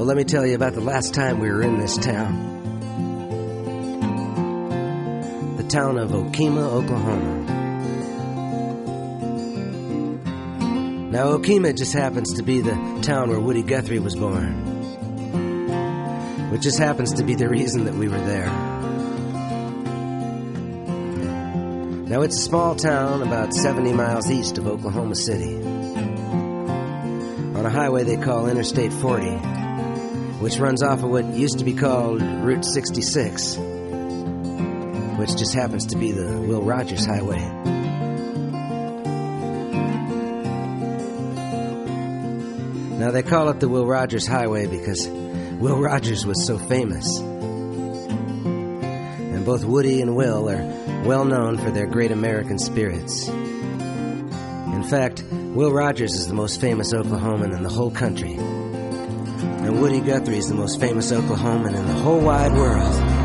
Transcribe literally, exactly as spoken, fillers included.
let me tell you about the last time we were in this town. The town of Okemah, Oklahoma. Now, Okemah just happens to be the town where Woody Guthrie was born, which just happens to be the reason that we were there. Now, it's a small town about seventy miles east of Oklahoma City, on a highway they call Interstate forty, which runs off of what used to be called Route sixty-six, which just happens to be the Will Rogers Highway. Now, they call it the Will Rogers Highway because Will Rogers was so famous. And both Woody and Will are well known for their great American spirits. In fact, Will Rogers is the most famous Oklahoman in the whole country. And Woody Guthrie is the most famous Oklahoman in the whole wide world.